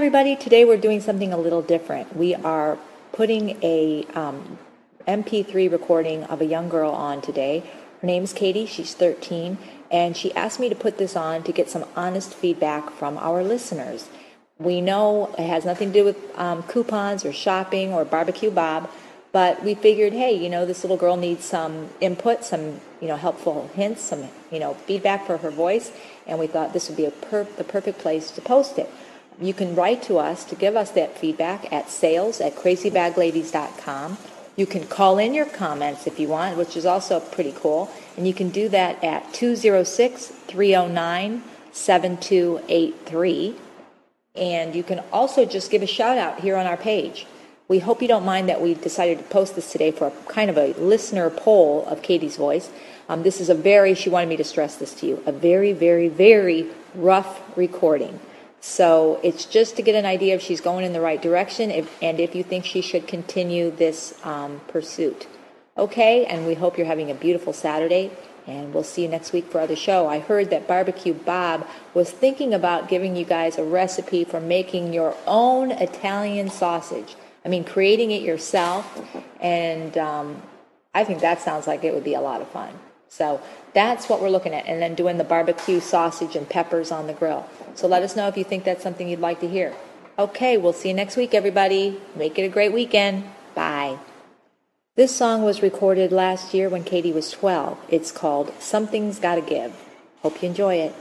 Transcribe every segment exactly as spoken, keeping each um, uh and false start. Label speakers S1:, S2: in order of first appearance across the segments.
S1: everybody. Today we're doing something a little different. We are putting a um, M P three recording of a young girl on today. Her name is Katie. She's thirteen, and she asked me to put this on to get some honest feedback from our listeners. We know it has nothing to do with um, coupons or shopping or barbecue Bob, but we figured, hey, you know, this little girl needs some input, some, you know, helpful hints, some, you know, feedback for her voice, and we thought this would be a per- the perfect place to post it. You can write to us to give us that feedback at sales at crazy bag ladies dot com. You can call in your comments if you want, which is also pretty cool, and you can do that at two oh six, three oh nine, seven two eight three. And you can also just give a shout out here on our page. We hope you don't mind that we decided to post this today for a kind of a listener poll of Katie's voice. Um, this is a very, she wanted me to stress this to you, a very, very, very rough recording. So it's just to get an idea if she's going in the right direction if, and if you think she should continue this um, pursuit. Okay, and we hope you're having a beautiful Saturday, and we'll see you next week for other show. I heard that Barbecue Bob was thinking about giving you guys a recipe for making your own Italian sausage. I mean, creating it yourself, and um, I think that sounds like it would be a lot of fun. So that's what we're looking at, and then doing the barbecue sausage and peppers on the grill. So let us know if you think that's something you'd like to hear. Okay, we'll see you next week, everybody. Make it a great weekend. Bye. This song was recorded last year when Katie was twelve. It's called Something's Gotta Give. Hope you enjoy it.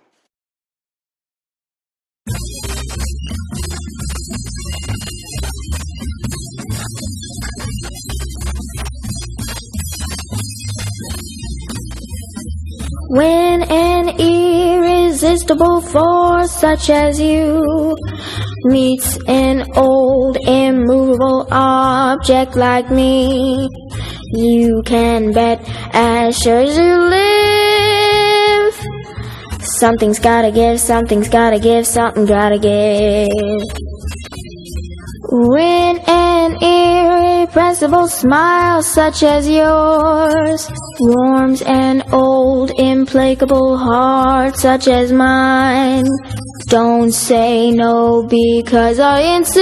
S2: When an irresistible force such as you meets an old immovable object like me, you can bet as sure as you live, something's gotta give, something's gotta give, something gotta give. When an irrepressible smile such as yours warms an old implacable heart such as mine, don't say no because I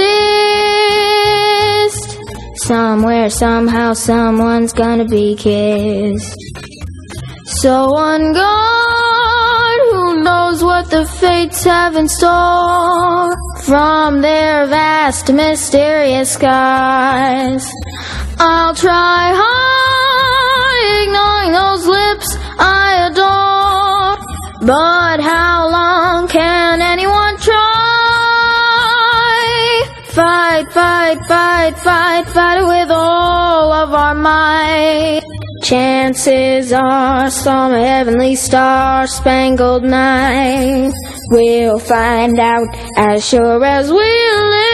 S2: insist. Somewhere, somehow, someone's gonna be kissed. So on guard, who knows what the fates have in store from their vast, mysterious skies. I'll try hard, ignoring those lips I adore, but how long can anyone try? Fight, fight, fight, fight, fight with all of our might. Chances are some heavenly star-spangled night we'll find out as sure as we live.